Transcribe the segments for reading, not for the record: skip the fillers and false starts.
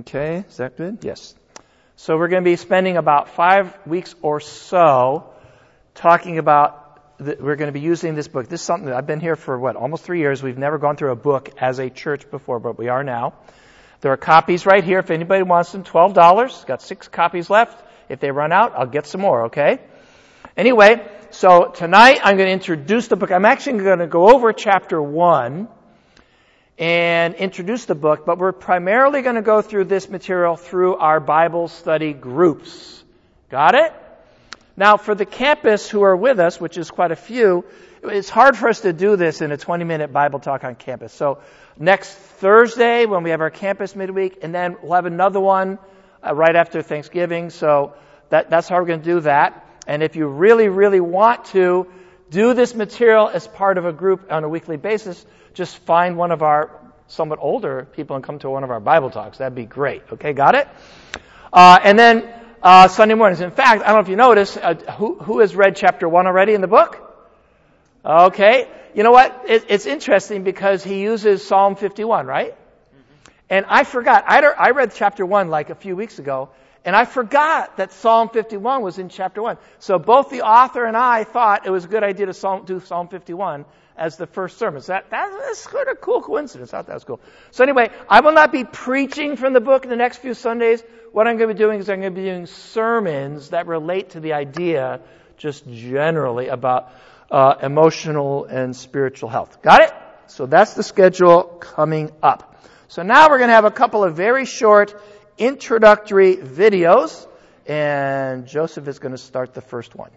Okay, is that good? Yes. So we're going to be spending about 5 weeks or so talking about, we're going to be using this book. This is something that I've been here for, almost 3 years. We've never gone through a book as a church before, but we are now. There are copies right here if anybody wants them, $12. Got 6 copies left. If they run out, I'll get some more, okay? Anyway, so tonight I'm going to introduce the book. I'm actually going to go over chapter 1 and introduce the book, but we're primarily going to go through this material through our Bible study groups. Got it? Now, for the campus who are with us, which is quite a few, it's hard for us to do this in a 20-minute Bible talk on campus. So next Thursday, when we have our campus midweek, and then we'll have another one right after Thanksgiving. So that's how we're going to do that. And if you really, really want to do this material as part of a group on a weekly basis, just find one of our somewhat older people and come to one of our Bible talks. That'd be great. Okay, got it? And then Sunday mornings. In fact, I don't know if you noticed, who has read chapter 1 already in the book? Okay. You know what? It's interesting because he uses Psalm 51, right? And I forgot. I read chapter 1 like a few weeks ago, and I forgot that Psalm 51 was in chapter 1. So both the author and I thought it was a good idea to do Psalm 51 as the first sermon. So that's sort of a cool coincidence. I thought that was cool. So anyway, I will not be preaching from the book in the next few Sundays. What I'm going to be doing is I'm going to be doing sermons that relate to the idea just generally about emotional and spiritual health. Got it? So that's the schedule coming up. So now we're going to have a couple of very short introductory videos, and Joseph is going to start the first one.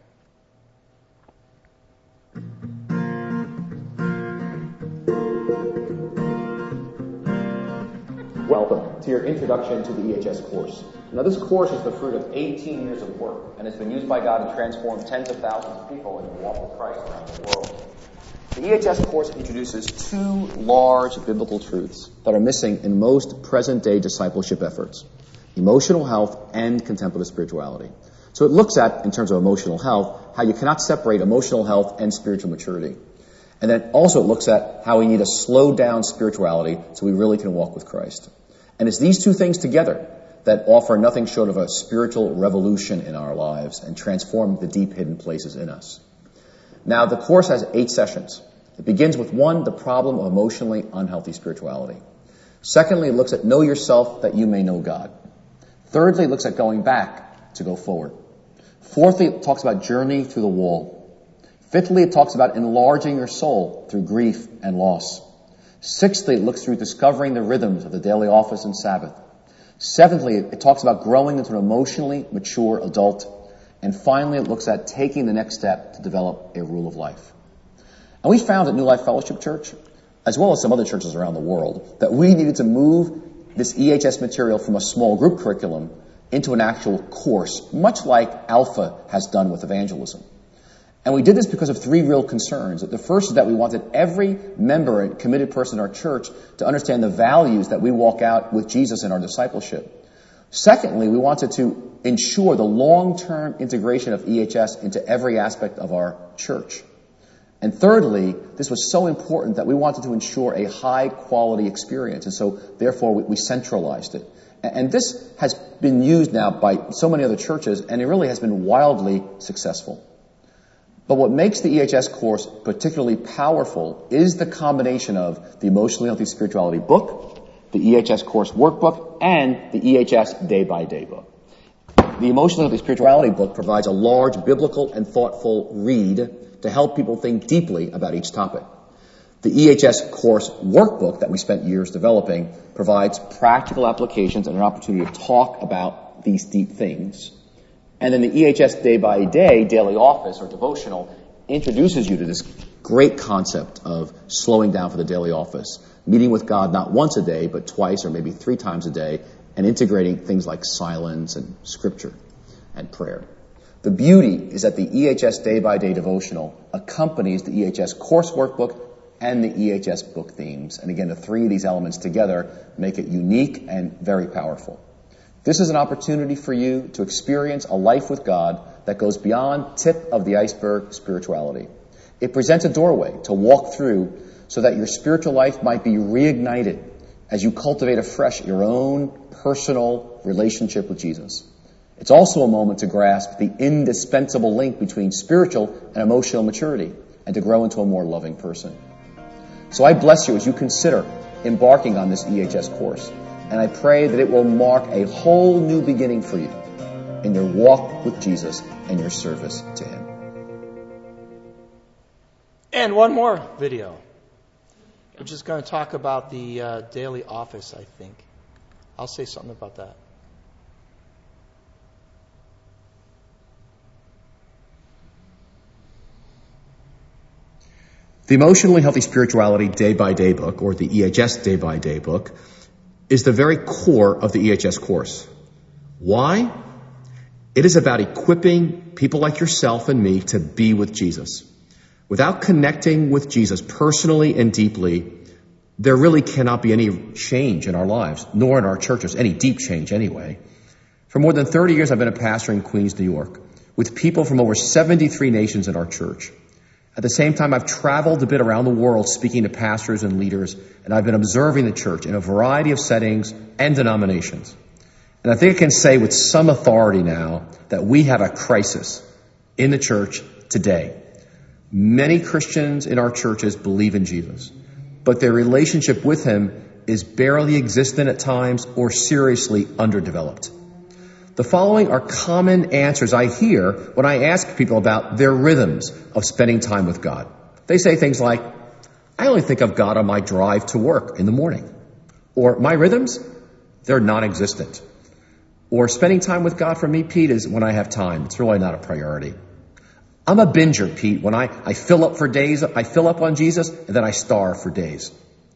Welcome to your introduction to the EHS course. Now this course is the fruit of 18 years of work, and it's been used by God to transform tens of thousands of people in the walk with Christ around the world. The EHS course introduces 2 large biblical truths that are missing in most present-day discipleship efforts: emotional health and contemplative spirituality. So it looks at, in terms of emotional health, how you cannot separate emotional health and spiritual maturity. And then also it looks at how we need to slow down spirituality so we really can walk with Christ. And it's these 2 things together that offer nothing short of a spiritual revolution in our lives and transform the deep hidden places in us. Now, the course has 8 sessions. It begins with 1, the problem of emotionally unhealthy spirituality. Secondly, it looks at know yourself that you may know God. Thirdly, it looks at going back to go forward. Fourthly, it talks about journey through the wall. Fifthly, it talks about enlarging your soul through grief and loss. Sixthly, it looks through discovering the rhythms of the daily office and Sabbath. Seventhly, it talks about growing into an emotionally mature adult. And finally, it looks at taking the next step to develop a rule of life. And we found at New Life Fellowship Church, as well as some other churches around the world, that we needed to move this EHS material from a small group curriculum into an actual course, much like Alpha has done with evangelism. And we did this because of 3 real concerns. The first is that we wanted every member and committed person in our church to understand the values that we walk out with Jesus in our discipleship. Secondly, we wanted to ensure the long-term integration of EHS into every aspect of our church. And thirdly, this was so important that we wanted to ensure a high-quality experience. And so, therefore, we centralized it. And this has been used now by so many other churches, and it really has been wildly successful. But what makes the EHS course particularly powerful is the combination of the Emotionally Healthy Spirituality book, the EHS course workbook, and the EHS day-by-day book. The Emotionally Healthy Spirituality book provides a large biblical and thoughtful read to help people think deeply about each topic. The EHS course workbook that we spent years developing provides practical applications and an opportunity to talk about these deep things. And then the EHS day-by-day daily office or devotional introduces you to this great concept of slowing down for the daily office, meeting with God not once a day, but twice or maybe 3 times a day, and integrating things like silence and scripture and prayer. The beauty is that the EHS day-by-day devotional accompanies the EHS course workbook and the EHS book themes. And again, the 3 of these elements together make it unique and very powerful. This is an opportunity for you to experience a life with God that goes beyond tip of the iceberg spirituality. It presents a doorway to walk through so that your spiritual life might be reignited as you cultivate afresh your own personal relationship with Jesus. It's also a moment to grasp the indispensable link between spiritual and emotional maturity and to grow into a more loving person. So I bless you as you consider embarking on this EHS course, and I pray that it will mark a whole new beginning for you in your walk with Jesus and your service to Him. And one more video. We're just going to talk about the daily office, I think. I'll say something about that. The Emotionally Healthy Spirituality Day by Day book, or the EHS Day by Day book, is the very core of the EHS course. Why? It is about equipping people like yourself and me to be with Jesus. Without connecting with Jesus personally and deeply, there really cannot be any change in our lives, nor in our churches, any deep change anyway. For more than 30 years, I've been a pastor in Queens, New York, with people from over 73 nations in our church. At the same time, I've traveled a bit around the world speaking to pastors and leaders, and I've been observing the church in a variety of settings and denominations. And I think I can say with some authority now that we have a crisis in the church today. Many Christians in our churches believe in Jesus, but their relationship with Him is barely existent at times or seriously underdeveloped. The following are common answers I hear when I ask people about their rhythms of spending time with God. They say things like, I only think of God on my drive to work in the morning. Or, my rhythms? They're non-existent. Or, spending time with God for me, Pete, is when I have time. It's really not a priority. I'm a binger, Pete. When I fill up for days, I fill up on Jesus, and then I starve for days.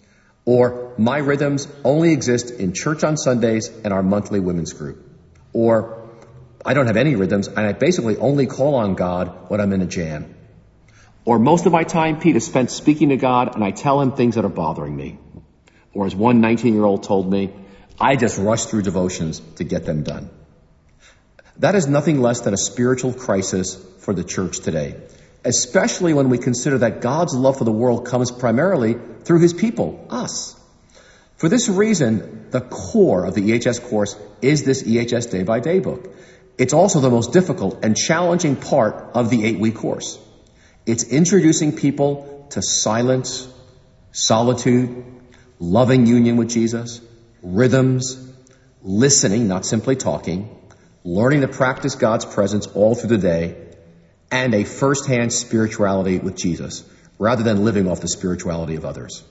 Or, my rhythms only exist in church on Sundays and our monthly women's group. Or, I don't have any rhythms, and I basically only call on God when I'm in a jam. Or, most of my time, Pete, is spent speaking to God, and I tell Him things that are bothering me. Or, as one 19-year-old told me, I just rush through devotions to get them done. That is nothing less than a spiritual crisis for the church today, especially when we consider that God's love for the world comes primarily through His people, us. For this reason, the core of the EHS course is this EHS Day by Day book. It's also the most difficult and challenging part of the 8-week course. It's introducing people to silence, solitude, loving union with Jesus, rhythms, listening, not simply talking, learning to practice God's presence all through the day, and a first-hand spirituality with Jesus, rather than living off the spirituality of others.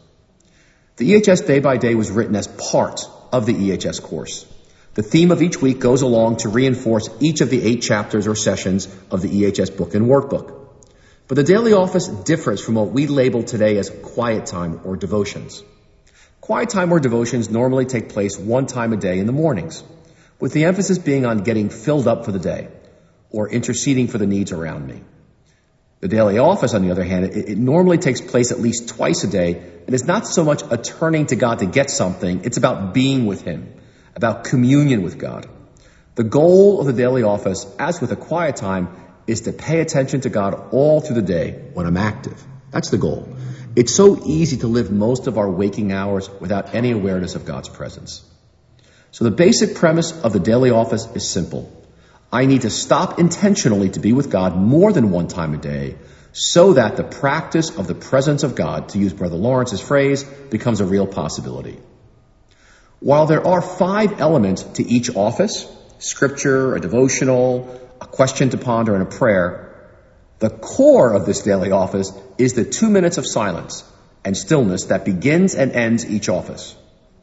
The EHS Day by Day was written as part of the EHS course. The theme of each week goes along to reinforce each of the 8 chapters or sessions of the EHS book and workbook. But the daily office differs from what we label today as quiet time or devotions. Quiet time or devotions normally take place one time a day in the mornings, with the emphasis being on getting filled up for the day or interceding for the needs around me. The daily office, on the other hand, it normally takes place at least twice a day, and it's not so much a turning to God to get something, it's about being with Him, about communion with God. The goal of the daily office, as with a quiet time, is to pay attention to God all through the day when I'm active. That's the goal. It's so easy to live most of our waking hours without any awareness of God's presence. So the basic premise of the daily office is simple. I need to stop intentionally to be with God more than one time a day so that the practice of the presence of God, to use Brother Lawrence's phrase, becomes a real possibility. While there are 5 elements to each office, scripture, a devotional, a question to ponder, and a prayer, the core of this daily office is the 2 minutes of silence and stillness that begins and ends each office.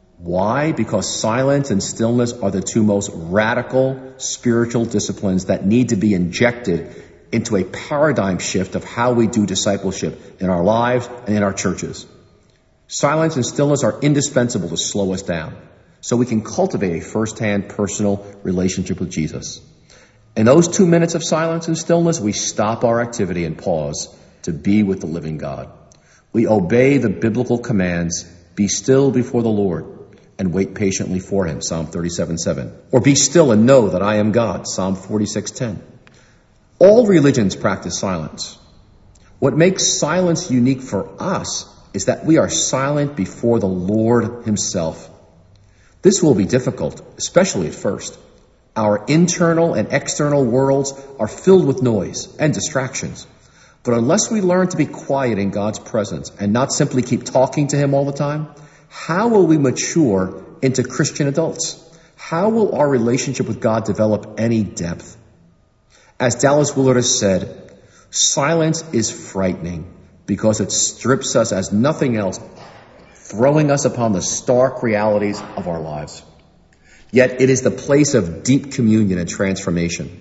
Why? Because silence and stillness are the 2 most radical spiritual disciplines that need to be injected into a paradigm shift of how we do discipleship in our lives and in our churches. Silence and stillness are indispensable to slow us down so we can cultivate a first-hand personal relationship with Jesus. In those 2 minutes of silence and stillness, we stop our activity and pause to be with the living God. We obey the biblical commands, be still before the Lord and wait patiently for Him, Psalm 37:7. Or be still and know that I am God, Psalm 46:10. All religions practice silence. What makes silence unique for us is that we are silent before the Lord himself. This will be difficult, especially at first. Our internal and external worlds are filled with noise and distractions. But unless we learn to be quiet in God's presence and not simply keep talking to him all the time, how will we mature into Christian adults? How will our relationship with God develop any depth? As Dallas Willard has said, silence is frightening because it strips us as nothing else, throwing us upon the stark realities of our lives. Yet it is the place of deep communion and transformation.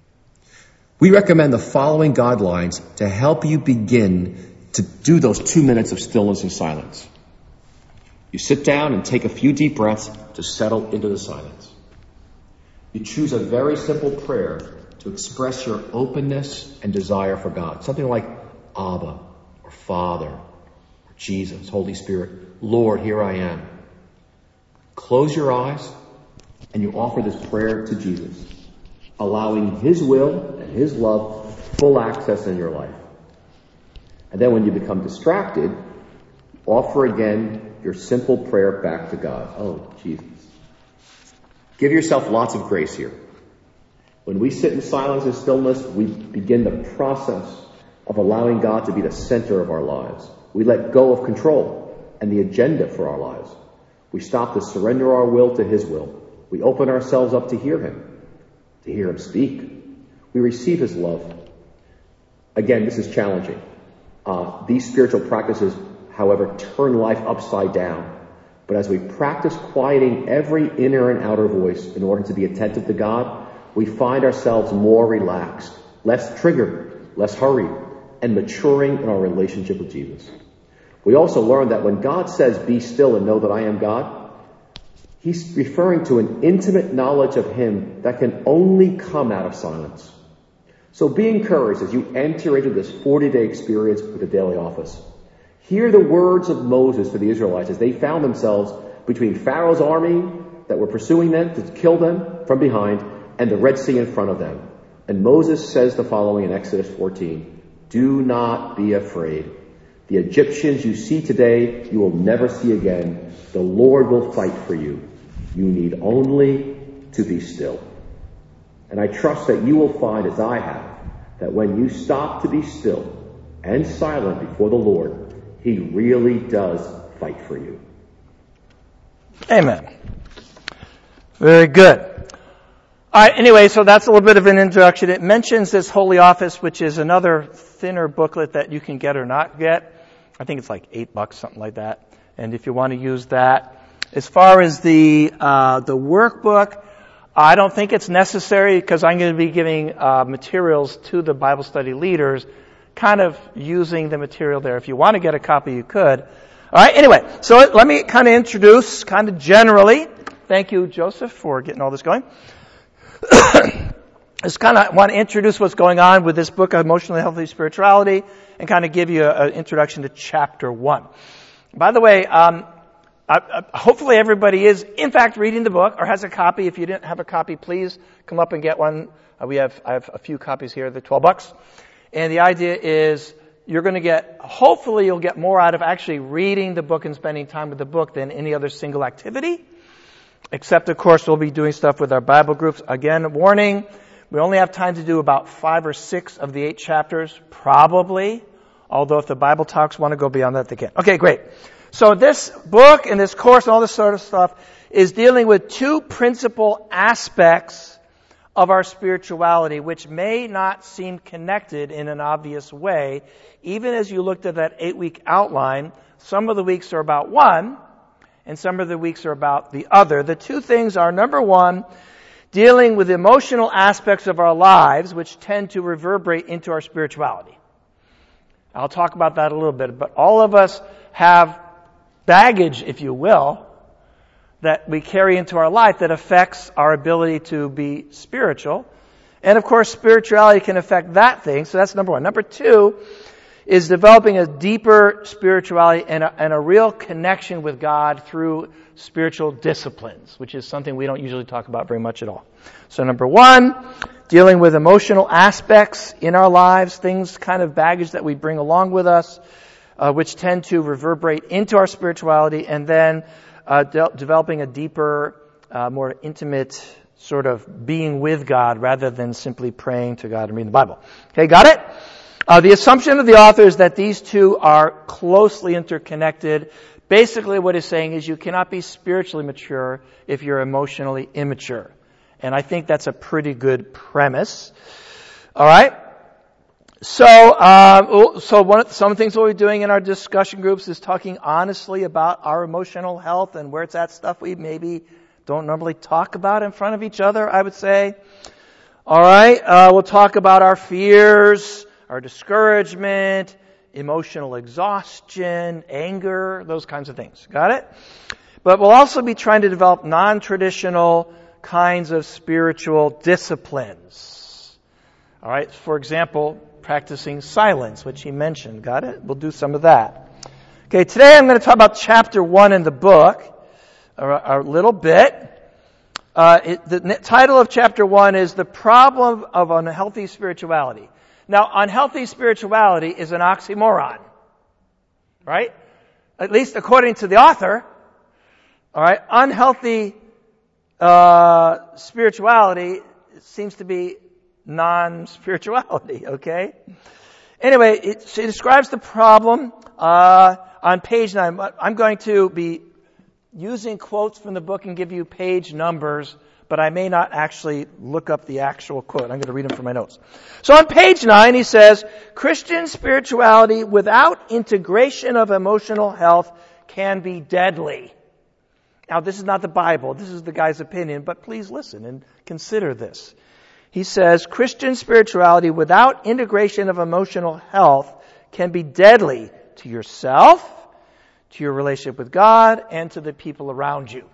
We recommend the following guidelines to help you begin to do those 2 minutes of stillness and silence. You sit down and take a few deep breaths to settle into the silence. You choose a very simple prayer to express your openness and desire for God. Something like Abba, or Father, or Jesus, Holy Spirit. Lord, here I am. Close your eyes and you offer this prayer to Jesus, allowing his will and his love full access in your life. And then when you become distracted, offer again your simple prayer back to God. Oh, Jesus. Give yourself lots of grace here. When we sit in silence and stillness, we begin the process of allowing God to be the center of our lives. We let go of control and the agenda for our lives. We stop to surrender our will to his will. We open ourselves up to hear him speak. We receive his love. Again, this is challenging. These spiritual practices, however, turn life upside down. But as we practice quieting every inner and outer voice in order to be attentive to God, we find ourselves more relaxed, less triggered, less hurried, and maturing in our relationship with Jesus. We also learn that when God says, "Be still and know that I am God," he's referring to an intimate knowledge of him that can only come out of silence. So be encouraged as you enter into this 40-day experience with the daily office. Hear the words of Moses to the Israelites as they found themselves between Pharaoh's army that were pursuing them to kill them from behind and the Red Sea in front of them. And Moses says the following in Exodus 14, "Do not be afraid. The Egyptians you see today, you will never see again. The Lord will fight for you. You need only to be still." And I trust that you will find, as I have, that when you stop to be still and silent before the Lord, he really does fight for you. Amen. Very good. All right, anyway, so that's a little bit of an introduction. It mentions this Holy Office, which is another thinner booklet that you can get or not get. I think it's like $8, something like that. And if you want to use that. As far as the workbook, I don't think it's necessary because I'm going to be giving materials to the Bible study leaders, kind of using the material there. If you want to get a copy, you could. All right, anyway, so let me kind of introduce, kind of generally. Thank you, Joseph, for getting all this going. Just kind of want to introduce what's going on with this book, Emotionally Healthy Spirituality, and kind of give you an introduction to Chapter 1. By the way, hopefully everybody is, in fact, reading the book or has a copy. If you didn't have a copy, please come up and get one. I have a few copies here. They're $12. And the idea is hopefully you'll get more out of actually reading the book and spending time with the book than any other single activity. Except, of course, we'll be doing stuff with our Bible groups. Again, warning, we only have time to do about 5 or 6 of the 8 chapters, probably. Although if the Bible Talks want to go beyond that, they can. Okay, great. So this book and this course and all this sort of stuff is dealing with 2 principal aspects of our spirituality, which may not seem connected in an obvious way. Even as you looked at that 8-week outline, some of the weeks are about one, and some of the weeks are about the other. The 2 things are, number 1, dealing with emotional aspects of our lives, which tend to reverberate into our spirituality. I'll talk about that a little bit, but all of us have baggage, if you will, that we carry into our life that affects our ability to be spiritual. And of course, spirituality can affect that thing. So that's number 1. Number 2 is developing a deeper spirituality and a real connection with God through spiritual disciplines, which is something we don't usually talk about very much at all. So number 1, dealing with emotional aspects in our lives, things kind of baggage that we bring along with us. which tend to reverberate into our spirituality, and then developing a deeper, more intimate sort of being with God rather than simply praying to God and reading the Bible. Okay, got it? The assumption of the author is that these two are closely interconnected. Basically what he's saying is you cannot be spiritually mature if you're emotionally immature. And I think that's a pretty good premise. All right? So some of the things we'll be doing in our discussion groups is talking honestly about our emotional health and where it's at, stuff we maybe don't normally talk about in front of each other, I would say. All right? We'll talk about our fears, our discouragement, emotional exhaustion, anger, those kinds of things. Got it? But we'll also be trying to develop non-traditional kinds of spiritual disciplines. All right? For example, practicing silence, which he mentioned. Got it? We'll do some of that. Okay, today I'm going to talk about chapter 1 in the book a little bit. The title of chapter 1 is The Problem of Unhealthy Spirituality. Now, unhealthy spirituality is an oxymoron, right? At least according to the author. All right, unhealthy spirituality seems to be non-spirituality, okay? Anyway, it describes the problem on page 9. I'm going to be using quotes from the book and give you page numbers, but I may not actually look up the actual quote. I'm going to read them from my notes. So on page 9, he says, Christian spirituality without integration of emotional health can be deadly. Now, this is not the Bible. This is the guy's opinion, but please listen and consider this. He says, Christian spirituality without integration of emotional health can be deadly to yourself, to your relationship with God, and to the people around you.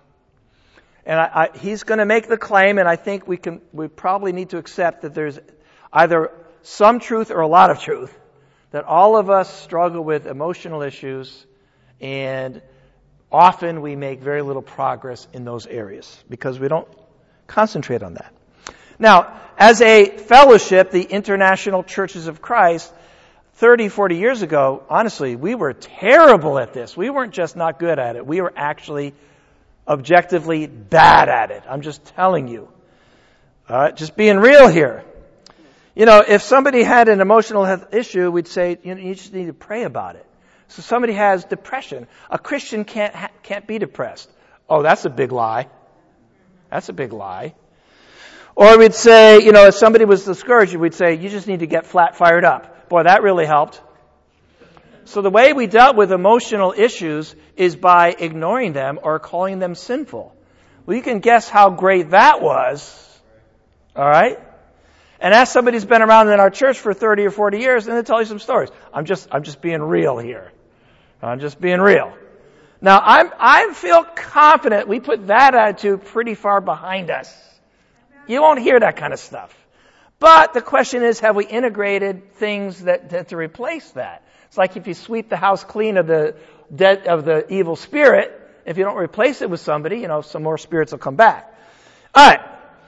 And he's going to make the claim, and I think we probably need to accept that there's either some truth or a lot of truth, that all of us struggle with emotional issues, and often we make very little progress in those areas because we don't concentrate on that. Now, as a fellowship, the International Churches of Christ, 30, 40 years ago, honestly, we were terrible at this. We weren't just not good at it. We were actually objectively bad at it. I'm just telling you. Just being real here. You know, if somebody had an emotional health issue, we'd say, you just need to pray about it. So somebody has depression. A Christian can't be depressed. Oh, that's a big lie. That's a big lie. Or we'd say, if somebody was discouraged, we'd say, you just need to get flat fired up. Boy, that really helped. So the way we dealt with emotional issues is by ignoring them or calling them sinful. Well, you can guess how great that was. All right? And ask somebody who's been around in our church for 30 or 40 years, and they'll tell you some stories. I'm just being real here. I'm just being real. Now, I feel confident we put that attitude pretty far behind us. You won't hear that kind of stuff. But the question is, have we integrated things that to replace that? It's like if you sweep the house clean of the evil spirit, if you don't replace it with somebody, some more spirits will come back. All right.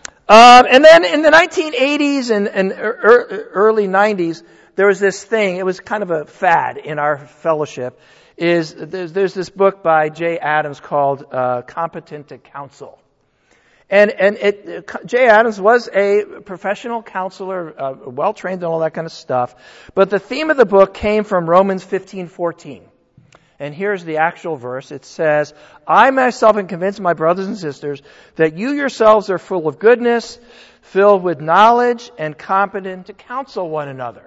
And then in the 1980s and early 90s, there was this thing. It was kind of a fad in our fellowship. There's this book by Jay Adams called Competent to Counsel. And Jay Adams was a professional counselor, well-trained and all that kind of stuff. But the theme of the book came from Romans 15:14. And here's the actual verse. It says, I myself am convinced, my brothers and sisters, that you yourselves are full of goodness, filled with knowledge, and competent to counsel one another.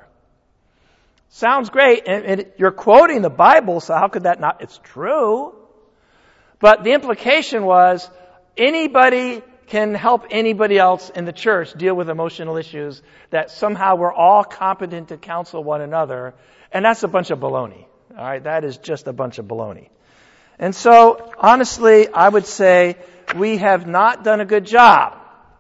Sounds great. And you're quoting the Bible, so how could that not? It's true. But the implication was, anybody can help anybody else in the church deal with emotional issues, that somehow we're all competent to counsel one another. And that's a bunch of baloney. All right, that is just a bunch of baloney. And so, honestly, I would say we have not done a good job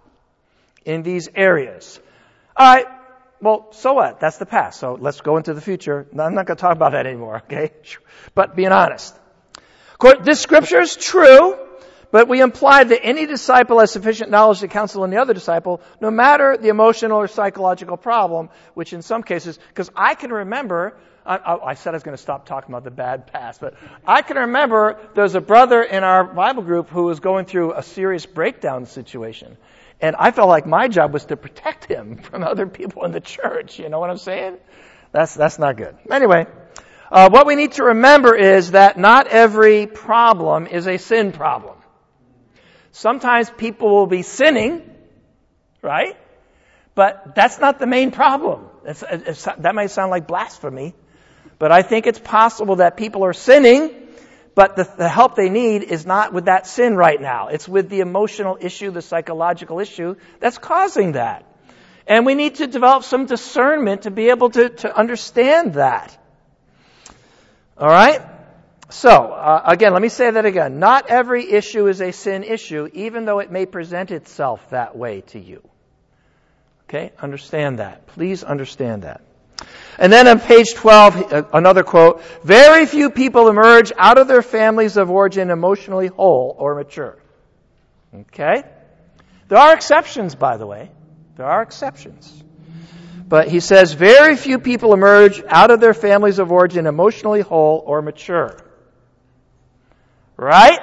in these areas. All right, well, so what? That's the past. So let's go into the future. I'm not going to talk about that anymore, okay? But being honest. Of course, this scripture is true, but we imply that any disciple has sufficient knowledge to counsel any other disciple, no matter the emotional or psychological problem, which in some cases, because I can remember I said I was going to stop talking about the bad past, but I can remember there was a brother in our Bible group who was going through a serious breakdown situation. And I felt like my job was to protect him from other people in the church. You know what I'm saying? That's not good. Anyway, what we need to remember is that not every problem is a sin problem. Sometimes people will be sinning, right? But that's not the main problem. That might sound like blasphemy, but I think it's possible that people are sinning, but the help they need is not with that sin right now. It's with the emotional issue, the psychological issue that's causing that. And we need to develop some discernment to be able to understand that. All right? So, again, let me say that again. Not every issue is a sin issue, even though it may present itself that way to you. Okay? Understand that. Please understand that. And then on page 12, another quote, very few people emerge out of their families of origin emotionally whole or mature. Okay? There are exceptions, by the way. There are exceptions. But he says, very few people emerge out of their families of origin emotionally whole or mature. Right?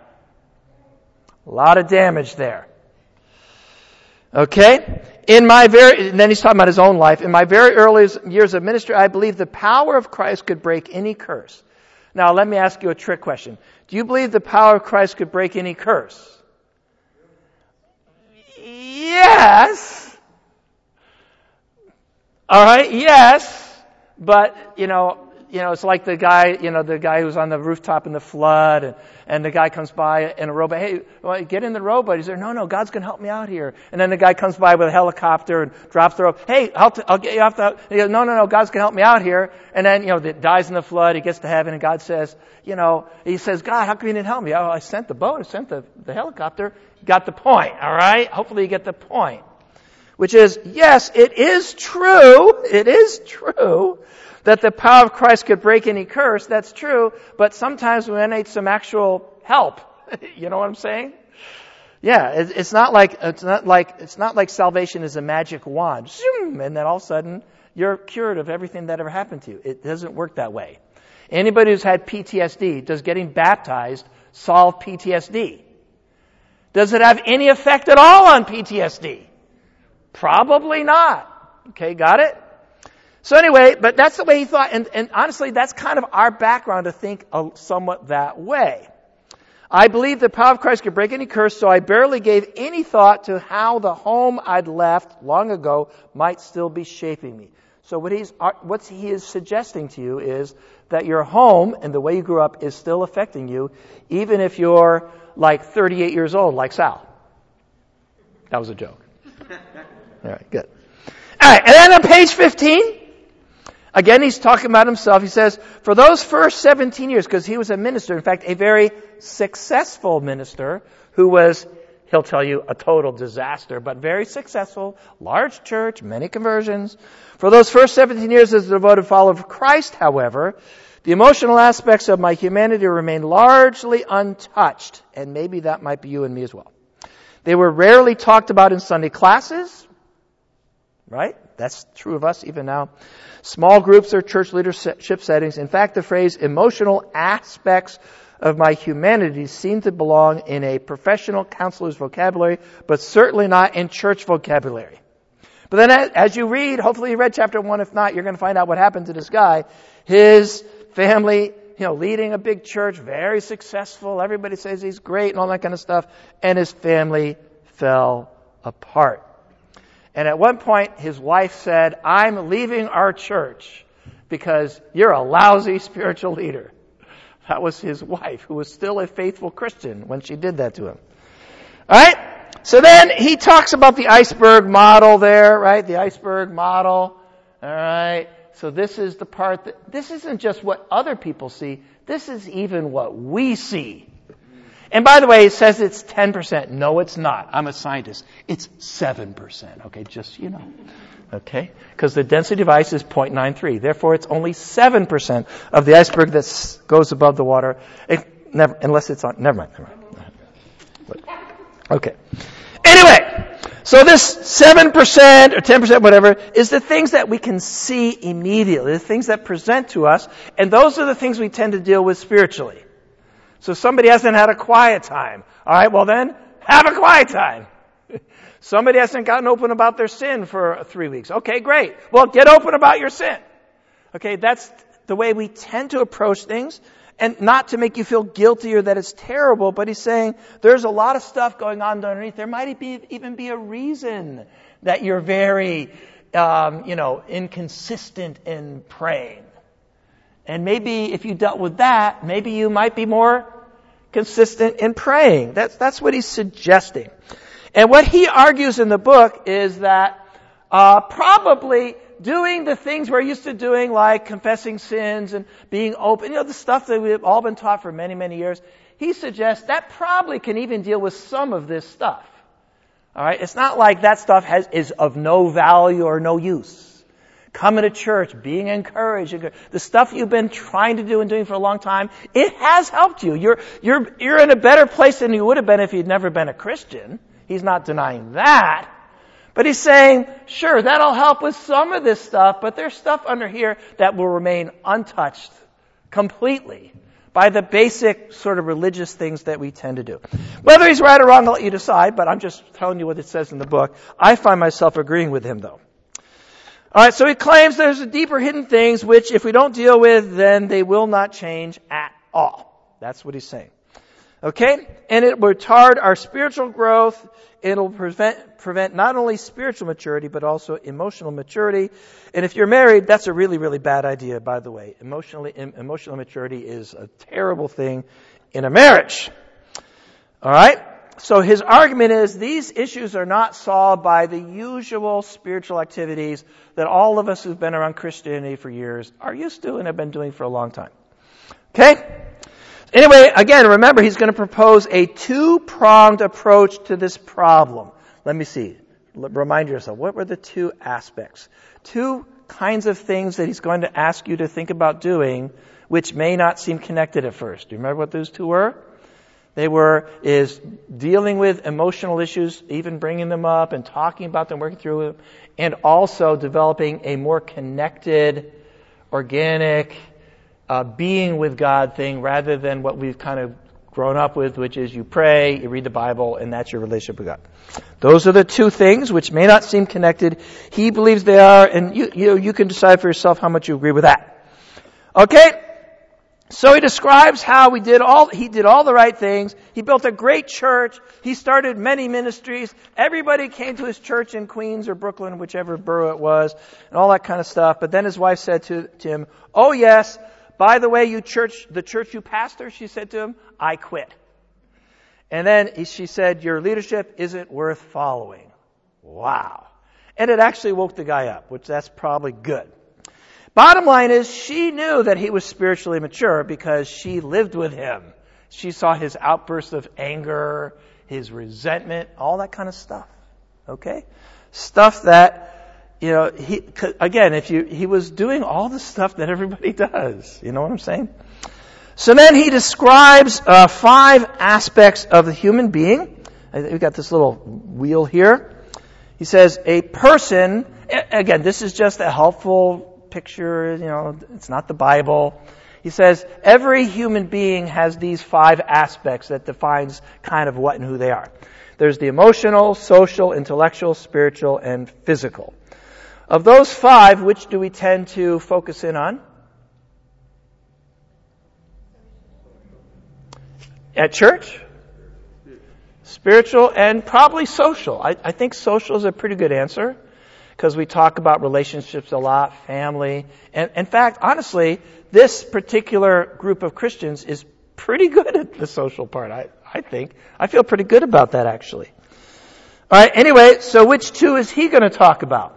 A lot of damage there. Okay? And then he's talking about his own life. In my very early years of ministry, I believe the power of Christ could break any curse. Now, let me ask you a trick question. Do you believe the power of Christ could break any curse? Yes. All right, yes. But, it's like the guy who's on the rooftop in the flood, and the guy comes by in a rowboat. Hey, well, get in the rowboat. He says, no, God's going to help me out here. And then the guy comes by with a helicopter and drops the rope. Hey, I'll get you off the. He goes, no, God's going to help me out here. And then, it dies in the flood. He gets to heaven, and God says, he says, God, how come you didn't help me? Oh, I sent the boat. I sent the helicopter. Got the point, all right? Hopefully you get the point. Which is, yes, it is true that the power of Christ could break any curse. That's true, but sometimes we need some actual help. You know what I'm saying? Yeah, it's not like salvation is a magic wand, and then all of a sudden you're cured of everything that ever happened to you. It doesn't work that way. Anybody who's had PTSD, does getting baptized solve PTSD? Does it have any effect at all on PTSD? Probably not. Okay, got it? So anyway, but that's the way he thought, and honestly, that's kind of our background to think somewhat that way. I believe the power of Christ could break any curse, so I barely gave any thought to how the home I'd left long ago might still be shaping me. So what he is suggesting to you is that your home and the way you grew up is still affecting you, even if you're like 38 years old, like Sal. That was a joke. All right, good. All right, and then on page 15, again, he's talking about himself. He says, for those first 17 years, because he was a minister, in fact, a very successful minister who was, he'll tell you, a total disaster, but very successful, large church, many conversions. For those first 17 years as a devoted follower of Christ, however, the emotional aspects of my humanity remain largely untouched, and maybe that might be you and me as well. They were rarely talked about in Sunday classes, right? That's true of us even now. Small groups or church leadership settings. In fact, the phrase emotional aspects of my humanity seem to belong in a professional counselor's vocabulary, but certainly not in church vocabulary. But then as you read, hopefully you read chapter 1, if not, you're going to find out what happened to this guy. His family, leading a big church, very successful, everybody says he's great and all that kind of stuff, and his family fell apart. And at one point, his wife said, I'm leaving our church because you're a lousy spiritual leader. That was his wife, who was still a faithful Christian when she did that to him. All right? So then he talks about the iceberg model there, right? The iceberg model. All right? So this is the part this isn't just what other people see. This is even what we see. And by the way, it says it's 10%. No, it's not. I'm a scientist. It's 7%. Okay, just, Okay? Because the density of ice is 0.93. Therefore, it's only 7% of the iceberg that goes above the water. Unless it's on... Never mind. Okay. Anyway, So this 7% or 10%, whatever, is the things that we can see immediately, the things that present to us, and those are the things we tend to deal with spiritually. So somebody hasn't had a quiet time. All right, well then, have a quiet time. Somebody hasn't gotten open about their sin for 3 weeks. Okay, great. Well, get open about your sin. Okay, that's the way we tend to approach things. And not to make you feel guilty or that it's terrible, but he's saying there's a lot of stuff going on underneath. There might even be a reason that you're very, inconsistent in praying. And maybe if you dealt with that, maybe you might be more consistent in praying. That's what he's suggesting. And what he argues in the book is that probably doing the things we're used to doing, like confessing sins and being open, the stuff that we've all been taught for many, many years, he suggests that probably can even deal with some of this stuff. All right? It's not like that stuff is of no value or no use. Coming to church, being encouraged, the stuff you've been trying to do and doing for a long time, it has helped you. You're in a better place than you would have been if you'd never been a Christian. He's not denying that. But he's saying, sure, that'll help with some of this stuff, but there's stuff under here that will remain untouched completely by the basic sort of religious things that we tend to do. Whether he's right or wrong, I'll let you decide, but I'm just telling you what it says in the book. I find myself agreeing with him, though. All right, so he claims there's deeper hidden things which, if we don't deal with, then they will not change at all. That's what he's saying. Okay? And it will retard our spiritual growth. It'll prevent not only spiritual maturity, but also emotional maturity. And if you're married, that's a really, really bad idea, by the way. Emotional maturity is a terrible thing in a marriage. All right? So his argument is these issues are not solved by the usual spiritual activities that all of us who've been around Christianity for years are used to and have been doing for a long time. Okay? Anyway, again, remember, he's going to propose a two-pronged approach to this problem. Let me see. Remind yourself, what were the two aspects? Two kinds of things that he's going to ask you to think about doing, which may not seem connected at first. Do you remember what those two were? Is dealing with emotional issues, even bringing them up and talking about them, working through them, and also developing a more connected, organic, being with God thing rather than what we've kind of grown up with, which is you pray, you read the Bible, and that's your relationship with God. Those are the two things which may not seem connected. He believes they are, and you can decide for yourself how much you agree with that. Okay? So he describes how he did all the right things. He built a great church. He started many ministries. Everybody came to his church in Queens or Brooklyn, whichever borough it was, and all that kind of stuff. But then his wife said to him, "Oh yes, by the way, the church you pastor," she said to him, "I quit." And then she said, "Your leadership isn't worth following." Wow. And it actually woke the guy up, which that's probably good. Bottom line is, she knew that he was spiritually mature because she lived with him. She saw his outbursts of anger, his resentment, all that kind of stuff. Okay? Stuff that, he was doing all the stuff that everybody does. You know what I'm saying? So then he describes 5 aspects of the human being. We've got this little wheel here. He says, a person, again, this is just a helpful picture, it's not the Bible. He says, every human being has these 5 aspects that defines kind of what and who they are. There's the emotional, social, intellectual, spiritual, and physical. Of those 5, which do we tend to focus in on? At church? Spiritual and probably social. I think social is a pretty good answer because we talk about relationships a lot, family. And in fact, honestly, this particular group of Christians is pretty good at the social part, I think. I feel pretty good about that, actually. All right, anyway, so which 2 is he going to talk about?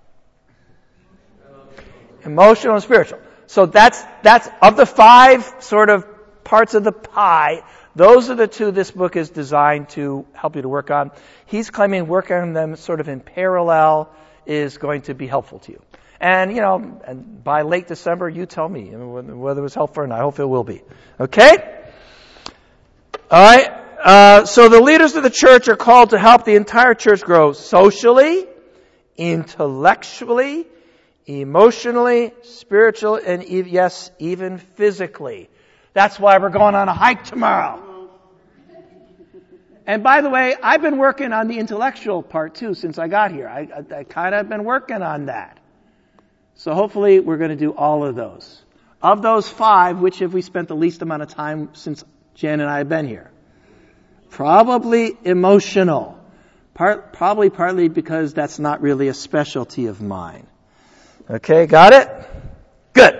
Emotional and spiritual. So that's of the 5 sort of parts of the pie, those are the 2 this book is designed to help you to work on. He's claiming working on them sort of in parallel is going to be helpful to you. And, and by late December, you tell me whether it was helpful or not. I hope it will be. Okay? All right. So the leaders of the church are called to help the entire church grow socially, intellectually, emotionally, spiritually, and yes, even physically. That's why we're going on a hike tomorrow. And by the way, I've been working on the intellectual part too since I got here. I kind of been working on that. So hopefully we're going to do all of those. Of those 5, which have we spent the least amount of time since Jan and I have been here? Probably emotional. Probably partly because that's not really a specialty of mine. Okay, got it? Good.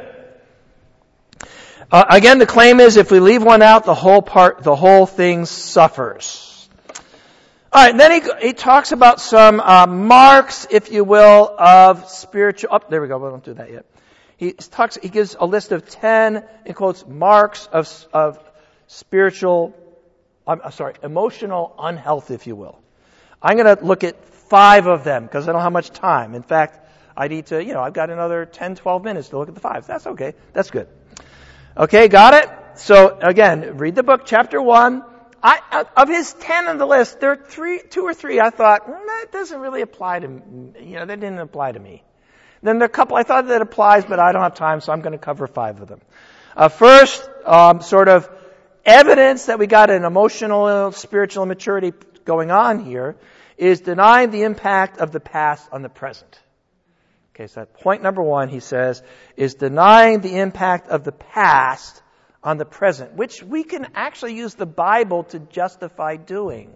Again, the claim is if we leave one out, the whole thing suffers. All right, then he talks about some marks, if you will, of spiritual. Oh, there we go. We don't do that yet. He gives a list of 10, in quotes, marks of spiritual. Emotional unhealth, if you will. I'm going to look at 5 of them because I don't have much time. In fact, I need to, I've got another 10, 12 minutes to look at the 5. That's okay. That's good. Okay, got it? So, again, read the book, chapter 1. Of his 10 on the list, there are 2 or 3 I thought, that doesn't really apply to me. That didn't apply to me. Then there are a couple I thought that applies, but I don't have time, so I'm going to cover 5 of them. First, sort of evidence that we got an emotional, spiritual maturity going on here is denying the impact of the past on the present. Okay, so that point number 1, he says, is denying the impact of the past on the present, which we can actually use the Bible to justify doing.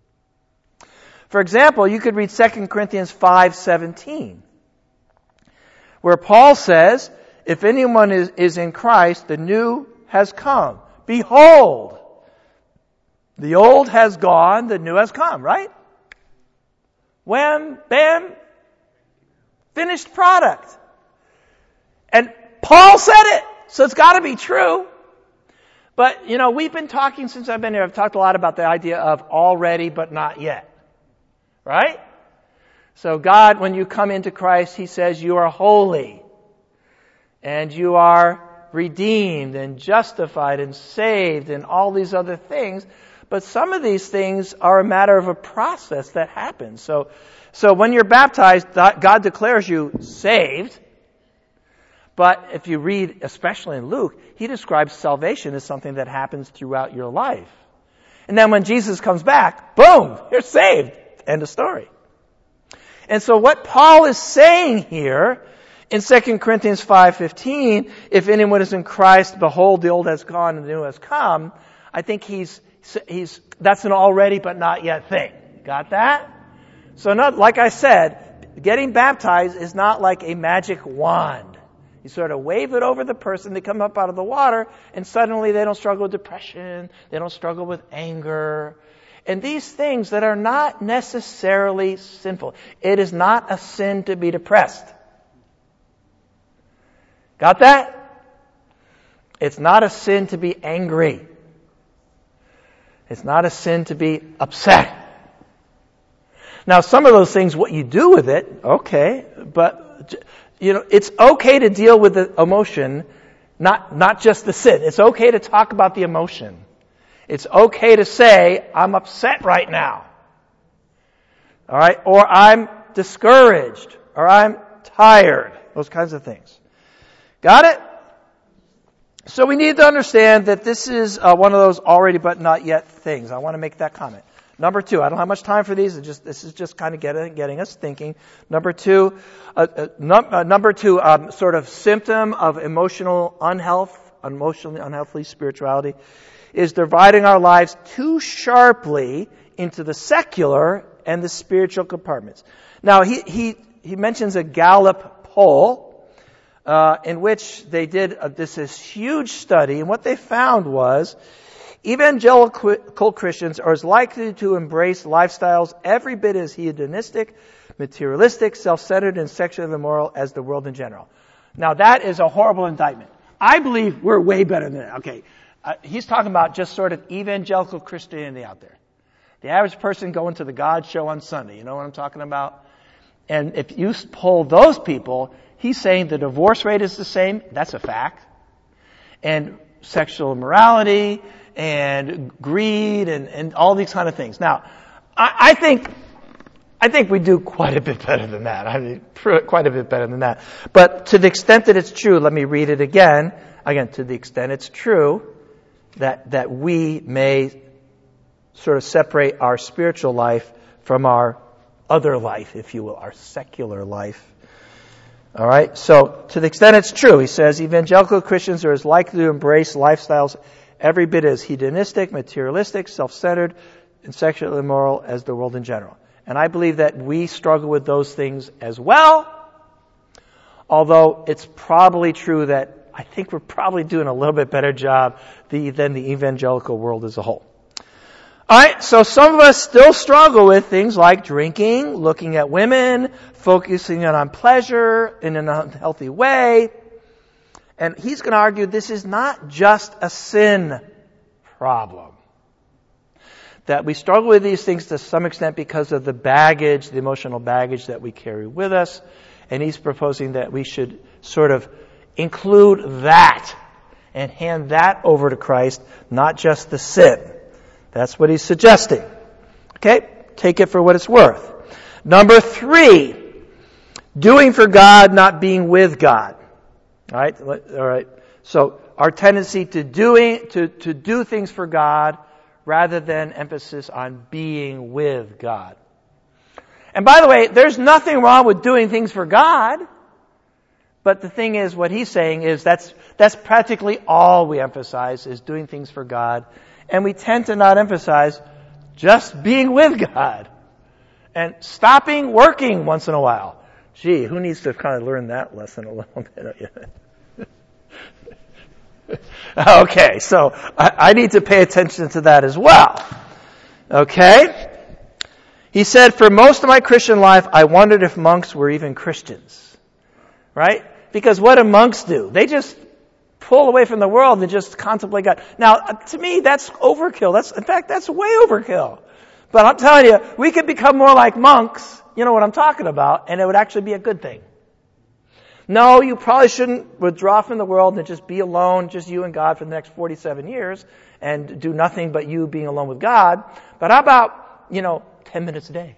For example, you could read 2 Corinthians 5:17, where Paul says, if anyone is in Christ, the new has come. Behold, the old has gone, the new has come, right? Wham, bam, finished product. And Paul said it, so it's got to be true. But, we've been talking since I've been here. I've talked a lot about the idea of already but not yet. Right? So God, when you come into Christ, He says you are holy. And you are redeemed and justified and saved and all these other things. But some of these things are a matter of a process that happens. So when you're baptized, God declares you saved. But if you read, especially in Luke, he describes salvation as something that happens throughout your life. And then when Jesus comes back, boom, you're saved. End of story. And so what Paul is saying here in 2 Corinthians 5:15, if anyone is in Christ, behold, the old has gone and the new has come, I think that's an already but not yet thing. Got that? So like I said, getting baptized is not like a magic wand. You sort of wave it over the person, they come up out of the water, and suddenly they don't struggle with depression, they don't struggle with anger, and these things that are not necessarily sinful. It is not a sin to be depressed. Got that? It's not a sin to be angry. It's not a sin to be upset. Now, some of those things, what you do with it, okay, but it's okay to deal with the emotion, not just the sin. It's okay to talk about the emotion. It's okay to say, I'm upset right now. All right? Or I'm discouraged. Or I'm tired. Those kinds of things. Got it? So we need to understand that this is one of those already but not yet things. I want to make that comment. Number 2, I don't have much time for these. This is just kind of getting us thinking. Number 2, sort of symptom of emotionally unhealthy spirituality is dividing our lives too sharply into the secular and the spiritual compartments. Now, he mentions a Gallup poll in which they did this huge study, and what they found was evangelical Christians are as likely to embrace lifestyles every bit as hedonistic, materialistic, self-centered, and sexually immoral as the world in general. Now, that is a horrible indictment. I believe we're way better than that. Okay, he's talking about just sort of evangelical Christianity out there. The average person going to the God show on Sunday. You know what I'm talking about? And if you poll those people, he's saying the divorce rate is the same. That's a fact. And sexual immorality and greed and all these kind of things. Now, I think we do quite a bit better than that. I mean, quite a bit better than that. But to the extent that it's true, let me read it again. Again, to the extent it's true that we may sort of separate our spiritual life from our other life, if you will, our secular life. All right? So, to the extent it's true, he says, evangelical Christians are as likely to embrace lifestyles every bit as hedonistic, materialistic, self-centered, and sexually immoral as the world in general. And I believe that we struggle with those things as well, although it's probably true that I think we're probably doing a little bit better job than the evangelical world as a whole. All right, so some of us still struggle with things like drinking, looking at women, focusing on pleasure in an unhealthy way. And he's going to argue this is not just a sin problem. That we struggle with these things to some extent because of the baggage, the emotional baggage that we carry with us. And he's proposing that we should sort of include that and hand that over to Christ, not just the sin. That's what he's suggesting. Okay? Take it for what it's worth. Number 3, doing for God, not being with God. All right? So our tendency to do things for God rather than emphasis on being with God. And by the way, there's nothing wrong with doing things for God. But the thing is, what he's saying is that's practically all we emphasize is doing things for God. And we tend to not emphasize just being with God and stopping working once in a while. Gee, who needs to kind of learn that lesson a little bit? Okay, so I need to pay attention to that as well. Okay? He said, for most of my Christian life, I wondered if monks were even Christians. Right? Because what do monks do? They just pull away from the world and just contemplate God. Now, to me, that's overkill. In fact, that's way overkill. But I'm telling you, we could become more like monks, you know what I'm talking about, and it would actually be a good thing. No, you probably shouldn't withdraw from the world and just be alone, just you and God for the next 47 years, and do nothing but you being alone with God. But how about, 10 minutes a day?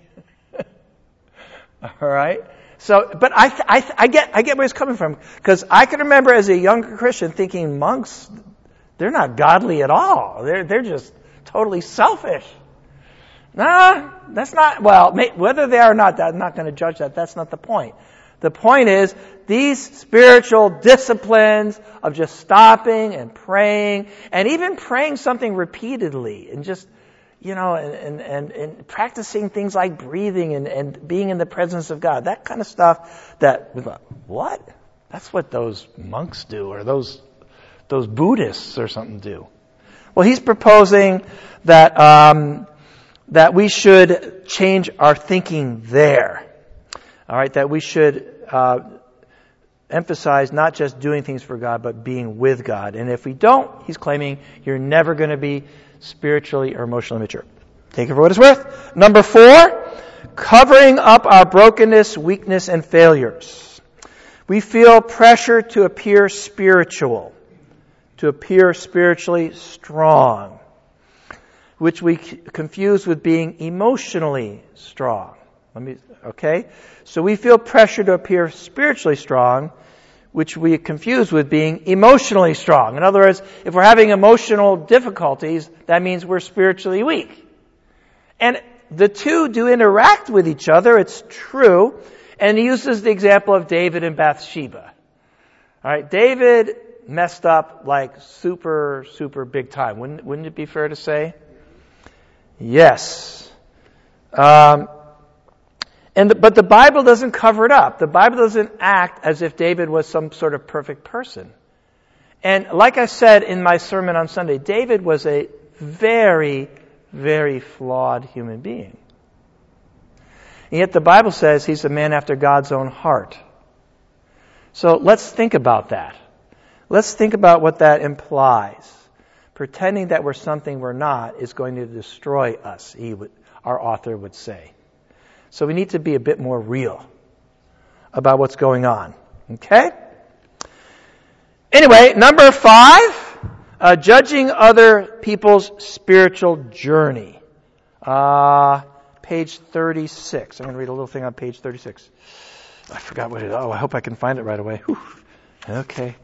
All right? So, but I get where he's coming from, because I can remember as a younger Christian thinking monks, they're not godly at all. They're just totally selfish. Nah, that's not, well, whether they are or not, I'm not going to judge that. That's not the point. The point is, these spiritual disciplines of just stopping and praying, and even praying something repeatedly, and just, and practicing things like breathing and being in the presence of God, that kind of stuff that, what? That's what those monks do, or those Buddhists or something do. Well, he's proposing that we should change our thinking there. All right, that we should emphasize not just doing things for God, but being with God. And if we don't, he's claiming you're never going to be spiritually or emotionally mature. Take it for what it's worth. Number 4, covering up our brokenness, weakness, and failures. We feel pressure to appear spiritual, to appear spiritually strong, which we confuse with being emotionally strong. Okay? So we feel pressure to appear spiritually strong, which we confuse with being emotionally strong. In other words, if we're having emotional difficulties, that means we're spiritually weak. And the two do interact with each other, it's true. And he uses the example of David and Bathsheba. All right, David messed up like super, super big time. Wouldn't it be fair to say? Yes. But the Bible doesn't cover it up. The Bible doesn't act as if David was some sort of perfect person. And like I said in my sermon on Sunday, David was a very, very flawed human being. And yet the Bible says he's a man after God's own heart. So let's think about that. Let's think about what that implies. Pretending that we're something we're not is going to destroy us, our author would say. So we need to be a bit more real about what's going on. Okay? Anyway, number 5, Judging other people's spiritual journey. Page 36. I'm going to read a little thing on page 36. I forgot what it is. I hope I can find it right away. Whew. Okay.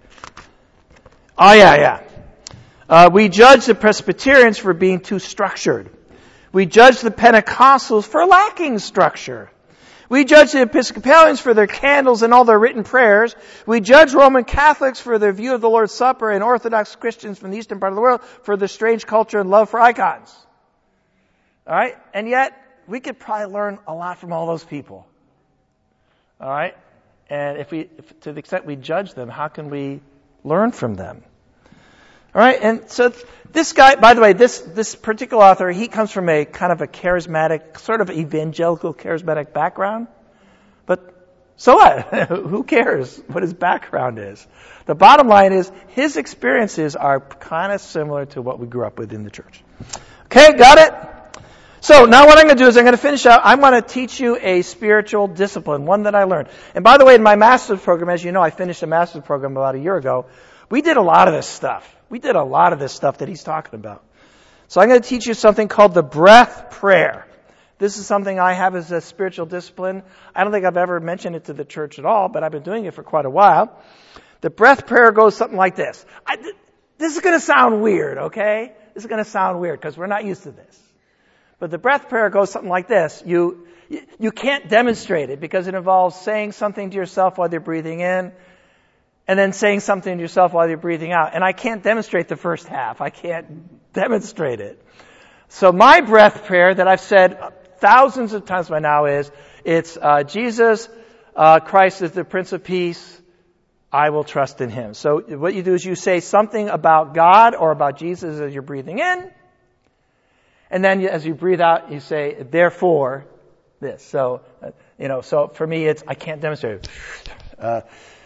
Oh, yeah. We judge the Presbyterians for being too structured. We judge the Pentecostals for lacking structure. We judge the Episcopalians for their candles and all their written prayers. We judge Roman Catholics for their view of the Lord's Supper and Orthodox Christians from the eastern part of the world for their strange culture and love for icons. All right? And yet, we could probably learn a lot from all those people. All right? And if to the extent we judge them, how can we learn from them? All right? And so this guy, by the way, this particular author, he comes from a kind of a charismatic, sort of evangelical charismatic background. But so what? Who cares what his background is? The bottom line is his experiences are kind of similar to what we grew up with in the church. Okay, got it? So now what I'm going to do is I'm going to finish out. I'm going to teach you a spiritual discipline, one that I learned. And by the way, in my master's program, as you know, I finished a master's program about a year ago. We did a lot of this stuff. We did a lot of this stuff that he's talking about. So I'm going to teach you something called the breath prayer. This is something I have as a spiritual discipline. I don't think I've ever mentioned it to the church at all, but I've been doing it for quite a while. The breath prayer goes something like this. This is going to sound weird, okay? This is going to sound weird because we're not used to this. But the breath prayer goes something like this. You can't demonstrate it because it involves saying something to yourself while you're breathing in and then saying something to yourself while you're breathing out. And I can't demonstrate the first half. I can't demonstrate it. So my breath prayer that I've said thousands of times by now is, it's Jesus Christ is the Prince of Peace. I will trust in Him. So what you do is you say something about God or about Jesus as you're breathing in. And then as you breathe out, you say, therefore, this. So, so for me, I can't demonstrate it.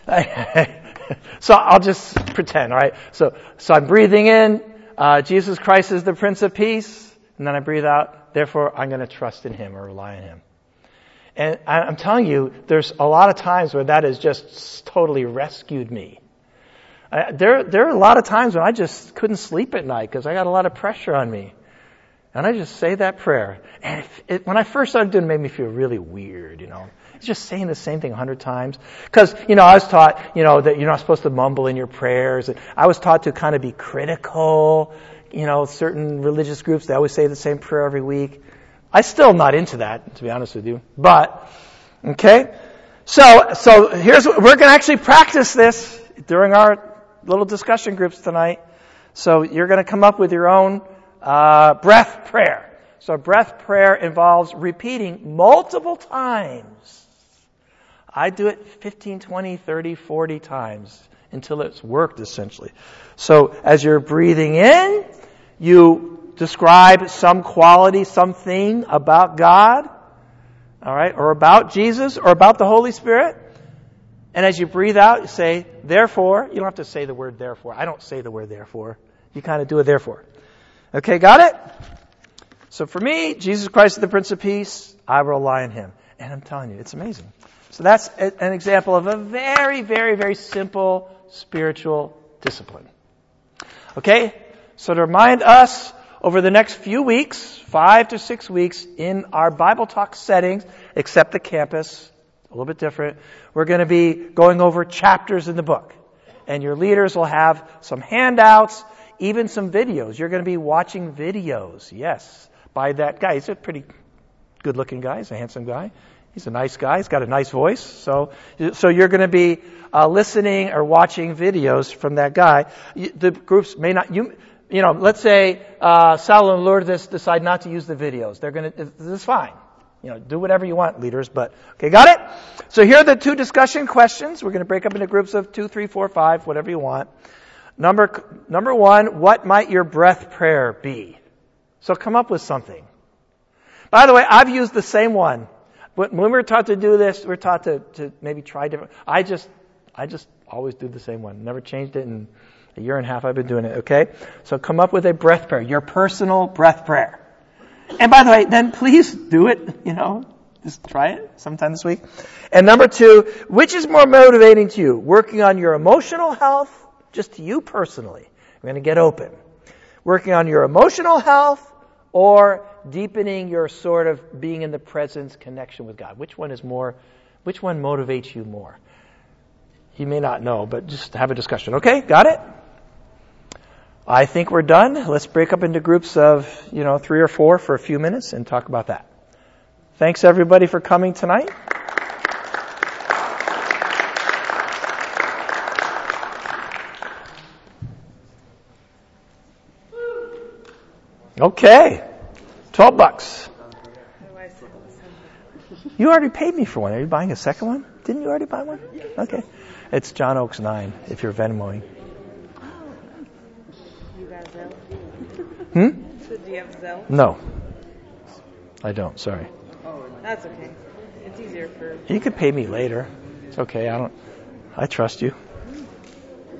So I'll just pretend, all right? So I'm breathing in, Jesus Christ is the Prince of Peace, and then I breathe out, therefore I'm going to trust in Him or rely on Him. And I'm telling you, there's a lot of times where that has just totally rescued me. There are a lot of times when I just couldn't sleep at night because I got a lot of pressure on me. And I just say that prayer. And when I first started doing it, it made me feel really weird, It's just saying the same thing 100 times. Because, I was taught, that you're not supposed to mumble in your prayers. And I was taught to kind of be critical. Certain religious groups, they always say the same prayer every week. I'm still not into that, to be honest with you. But, okay. So here's what, we're going to actually practice this during our little discussion groups tonight. So you're going to come up with your own breath prayer. So breath prayer involves repeating multiple times. I do it 15, 20, 30, 40 times until it's worked, essentially. So as you're breathing in, you describe some quality, something about God, all right, or about Jesus, or about the Holy Spirit. And as you breathe out, you say, therefore. You don't have to say the word therefore. I don't say the word therefore. You kind of do a therefore. Okay, got it? So for me, Jesus Christ is the Prince of Peace. I rely on Him. And I'm telling you, it's amazing. So that's an example of a very, very, very simple spiritual discipline. Okay? So to remind us, over the next few weeks, 5 to 6 weeks, in our Bible Talk settings, except the campus, a little bit different, we're going to be going over chapters in the book. And your leaders will have some handouts, even some videos. You're going to be watching videos, yes, by that guy. He's a pretty good-looking guy. He's a handsome guy. He's a nice guy. He's got a nice voice. So you're going to be listening or watching videos from that guy. The groups may not, let's say Sal and Lourdes decide not to use the videos. This is fine. Do whatever you want, leaders. But okay, got it? So here are the 2 discussion questions. We're going to break up into groups of 2, 3, 4, 5, whatever you want. Number 1, what might your breath prayer be? So come up with something. By the way, I've used the same one. But when we're taught to do this, we're taught to maybe try different. I just always do the same one. Never changed it in a year and a half I've been doing it, okay? So come up with a breath prayer, your personal breath prayer. And by the way, then please do it, just try it sometime this week. And number 2, which is more motivating to you? Working on your emotional health, just to you personally, We're going to get open. Working on your emotional health or deepening your sort of being in the presence connection with God. Which one motivates you more? You may not know, but just have a discussion. Okay, got it? I think we're done. Let's break up into groups of, 3 or 4 for a few minutes and talk about that. Thanks everybody for coming tonight. Okay. $12. You already paid me for one. Are you buying a second one? Didn't you already buy one? Okay. It's John Oaks 9 if you're Venmoing. You got Zelle? So do you have Zelle? No. I don't, sorry. That's okay. It's easier for... You could pay me later. It's okay. I trust you.